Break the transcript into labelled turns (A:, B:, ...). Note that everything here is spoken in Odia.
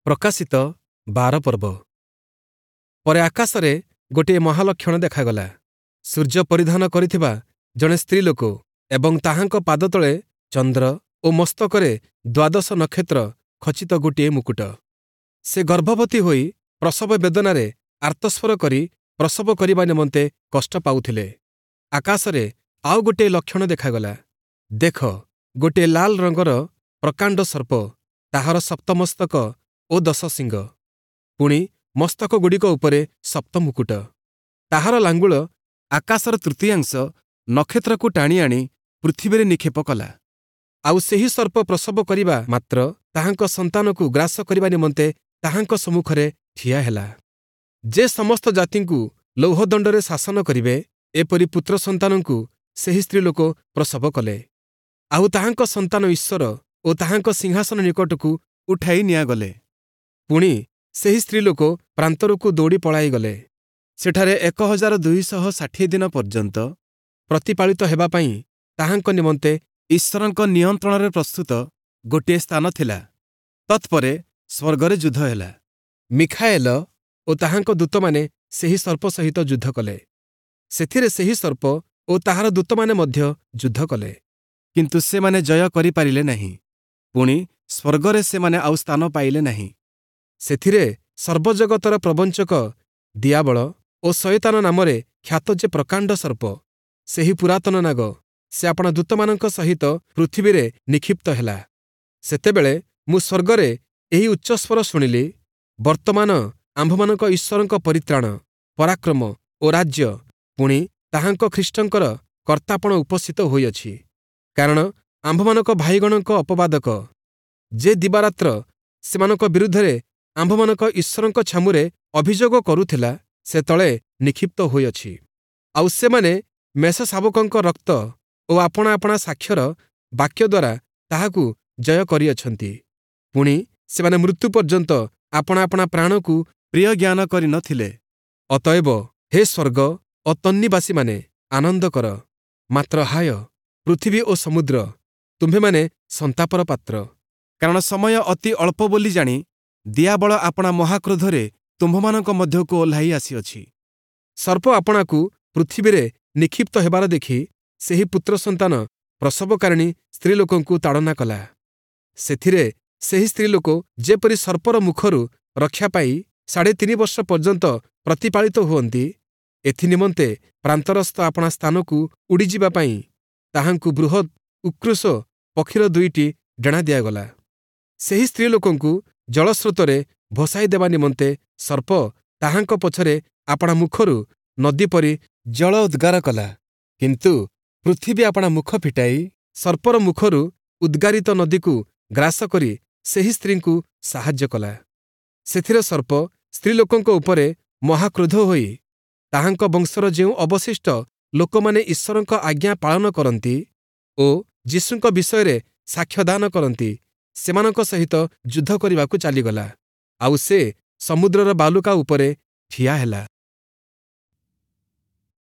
A: ପ୍ରକାଶିତ 12 ପର୍ବ। ପରେ ଆକାଶରେ ଗୋଟିଏ ମହାଲକ୍ଷଣ ଦେଖାଗଲା। ସୂର୍ଯ୍ୟ ପରିଧାନ କରିଥିବା ଜଣେ ସ୍ତ୍ରୀ ଲୋକ ଏବଂ ତାହାଙ୍କ ପାଦତଳେ ଚନ୍ଦ୍ର ଓ ମସ୍ତକରେ 12 ନକ୍ଷତ୍ର ଖଚିତ ଗୋଟିଏ ମୁକୁଟ। ସେ ଗର୍ଭବତୀ ହୋଇ ପ୍ରସବ ବେଦନାରେ ଆର୍ତ୍ତସ୍ୱର କରି ପ୍ରସବ କରିବା ନିମନ୍ତେ କଷ୍ଟ ପାଉଥିଲେ। ଆକାଶରେ ଆଉ ଗୋଟିଏ ଲକ୍ଷଣ ଦେଖାଗଲା। ଦେଖ, ଗୋଟିଏ ଲାଲ ରଙ୍ଗର ପ୍ରକାଣ୍ଡ ସର୍ପ, ତାହାର ସପ୍ତମସ୍ତକ ଓ 10 ଶିଙ୍ଗ, ପୁଣି ମସ୍ତକଗୁଡ଼ିକ ଉପରେ 7 ମୁକୁଟ। ତାହାର ଲାଙ୍ଗୁଳ ଆକାଶର ତୃତୀୟାଂଶ ନକ୍ଷତ୍ରକୁ ଟାଣି ଆଣି ପୃଥିବୀରେ ନିକ୍ଷେପ କଲା। ଆଉ ସେହି ସର୍ପ ପ୍ରସବ କରିବା ମାତ୍ର ତାହାଙ୍କ ସନ୍ତାନକୁ ଗ୍ରାସ କରିବା ନିମନ୍ତେ ତାହାଙ୍କ ସମ୍ମୁଖରେ ଠିଆ ହେଲା। ଯେ ସମସ୍ତ ଜାତିଙ୍କୁ ଲୌହଦଣ୍ଡରେ ଶାସନ କରିବେ, ଏପରି ପୁତ୍ର ସନ୍ତାନଙ୍କୁ ସେହି ସ୍ତ୍ରୀ ଲୋକ ପ୍ରସବ କଲେ। ଆଉ ତାହାଙ୍କ ସନ୍ତାନ ଈଶ୍ୱର ଓ ତାହାଙ୍କ ସିଂହାସନ ନିକଟକୁ ଉଠାଇ ନିଆଗଲେ। ପୁଣି ସେହି ସ୍ତ୍ରୀ ଲୋକ ପ୍ରାନ୍ତରକୁ ଦୌଡ଼ି ପଳାଇଗଲେ। ସେଠାରେ 1260 ଦିନ ପର୍ଯ୍ୟନ୍ତ ପ୍ରତିପାଳିତ ହେବା ପାଇଁ ତାହାଙ୍କ ନିମନ୍ତେ ଈଶ୍ୱରଙ୍କ ନିୟନ୍ତ୍ରଣରେ ପ୍ରସ୍ତୁତ ଗୋଟିଏ ସ୍ଥାନ ଥିଲା। ତତ୍ପରେ ସ୍ୱର୍ଗରେ ଯୁଦ୍ଧ ହେଲା। ମିଖାଏଲ ଓ ତାହାଙ୍କ ଦୂତମାନେ ସେହି ସର୍ପ ସହିତ ଯୁଦ୍ଧ କଲେ। ସେଥିରେ ସେହି ସର୍ପ ଓ ତାହାର ଦୂତମାନେ ମଧ୍ୟ ଯୁଦ୍ଧ କଲେ, କିନ୍ତୁ ସେମାନେ ଜୟ କରିପାରିଲେ ନାହିଁ। ପୁଣି ସ୍ୱର୍ଗରେ ସେମାନେ ଆଉ ସ୍ଥାନ ପାଇଲେ ନାହିଁ। ସେଥିରେ ସର୍ବଜଗତର ପ୍ରବଞ୍ଚକ ଦିଆବଳ ଓ ଶୟତାନ ନାମରେ ଖ୍ୟାତ ଯେ ପ୍ରକାଣ୍ଡ ସର୍ପ, ସେହି ପୁରାତନ ନାଗ, ସେ ଆପଣା ଦୂତମାନଙ୍କ ସହିତ ପୃଥିବୀରେ ନିକ୍ଷିପ୍ତ ହେଲା। ସେତେବେଳେ ମୁଁ ସ୍ୱର୍ଗରେ ଏହି ଉଚ୍ଚସ୍ୱର ଶୁଣିଲି, ବର୍ତ୍ତମାନ ଆମ୍ଭମାନଙ୍କ ଈଶ୍ୱରଙ୍କ ପରିତ୍ରାଣ, ପରାକ୍ରମ ଓ ରାଜ୍ୟ ପୁଣି ତାହାଙ୍କ ଖ୍ରୀଷ୍ଟଙ୍କର କର୍ତ୍ତାପଣ ଉପସ୍ଥିତ ହୋଇଅଛି। କାରଣ ଆମ୍ଭମାନଙ୍କ ଭାଇଗଣଙ୍କ ଅପବାଦକ, ଯେ ଦିବାରାତ୍ର ସେମାନଙ୍କ ବିରୁଦ୍ଧରେ ଆମ୍ଭମାନଙ୍କ ଈଶ୍ୱରଙ୍କ ଛାମୁରେ ଅଭିଯୋଗ କରୁଥିଲା, ସେ ତଳେ ନିକ୍ଷିପ୍ତ ହୋଇଅଛି। ଆଉ ସେମାନେ ମେଷଶାବକଙ୍କ ରକ୍ତ ଓ ଆପଣା ଆପଣା ସାକ୍ଷ୍ୟର ବାକ୍ୟ ଦ୍ୱାରା ତାହାକୁ ଜୟ କରିଅଛନ୍ତି। ପୁଣି ସେମାନେ ମୃତ୍ୟୁ ପର୍ଯ୍ୟନ୍ତ ଆପଣା ଆପଣା ପ୍ରାଣକୁ ପ୍ରିୟ ଜ୍ଞାନ କରି ନ ଥିଲେ। ଅତଏବ ହେ ସ୍ୱର୍ଗ ଓ ତନ୍ନିବାସୀମାନେ, ଆନନ୍ଦ କର। ମାତ୍ର ହାୟ ପୃଥିବୀ ଓ ସମୁଦ୍ର, ତୁମ୍ଭେମାନେ ସନ୍ତାପର ପାତ୍ର। କାରଣ ସମୟ ଅତି ଅଳ୍ପ ବୋଲି ଜାଣି ଦିଆବଳ ଆପଣା ମହାକ୍ରୋଧରେ ତୁମ୍ଭମାନଙ୍କ ମଧ୍ୟକୁ ଓହ୍ଲାଇ ଆସିଅଛି। ସର୍ପ ଆପଣାକୁ ପୃଥିବୀରେ ନିକ୍ଷିପ୍ତ ହେବାର ଦେଖି ସେହି ପୁତ୍ର ସନ୍ତାନ ପ୍ରସବକାରିଣୀ ସ୍ତ୍ରୀ ଲୋକଙ୍କୁ ତାଡ଼ନା କଲା। ସେଥିରେ ସେହି ସ୍ତ୍ରୀ ଲୋକ ଯେପରି ସର୍ପର ମୁଖରୁ ରକ୍ଷା ପାଇ 3.5 ବର୍ଷ ପର୍ଯ୍ୟନ୍ତ ପ୍ରତିପାଳିତ ହୁଅନ୍ତି, ଏଥିନିମନ୍ତେ ପ୍ରାନ୍ତରସ୍ଥ ଆପଣା ସ୍ଥାନକୁ ଉଡ଼ିଯିବା ପାଇଁ ତାହାଙ୍କୁ ବୃହତ୍ ଉକ୍ରୋଶ ପକ୍ଷୀର 2ଟି ଡେଣା ଦିଆଗଲା। ସେହି ସ୍ତ୍ରୀ ଲୋକଙ୍କୁ ଜଳସ୍ରୋତରେ ଭସାଇ ଦେବା ନିମନ୍ତେ ସର୍ପ ତାହାଙ୍କ ପଛରେ ଆପଣା ମୁଖରୁ ନଦୀ ପରି ଜଳ ଉଦ୍ଗାର କଲା। କିନ୍ତୁ ପୃଥିବୀ ଆପଣା ମୁଖ ଫିଟାଇ ସର୍ପର ମୁଖରୁ ଉଦ୍ଗାରିତ ନଦୀକୁ ଗ୍ରାସ କରି ସେହି ସ୍ତ୍ରୀଙ୍କୁ ସାହାଯ୍ୟ କଲା। ସେଥିରେ ସର୍ପ ସ୍ତ୍ରୀ ଲୋକଙ୍କ ଉପରେ ମହାକ୍ରୋଧ ହୋଇ ତାହାଙ୍କ ବଂଶର ଯେଉଁ ଅବଶିଷ୍ଟ ଲୋକମାନେ ଈଶ୍ୱରଙ୍କ ଆଜ୍ଞା ପାଳନ କରନ୍ତି ଓ ଯୀଶୁଙ୍କ ବିଷୟରେ ସାକ୍ଷ୍ୟଦାନ କରନ୍ତି, ସେମାନଙ୍କ ସହିତ ଯୁଦ୍ଧ କରିବାକୁ ଚାଲିଗଲା। ଆଉ ସେ ସମୁଦ୍ରର ବାଲୁକା ଉପରେ ଠିଆ ହେଲା।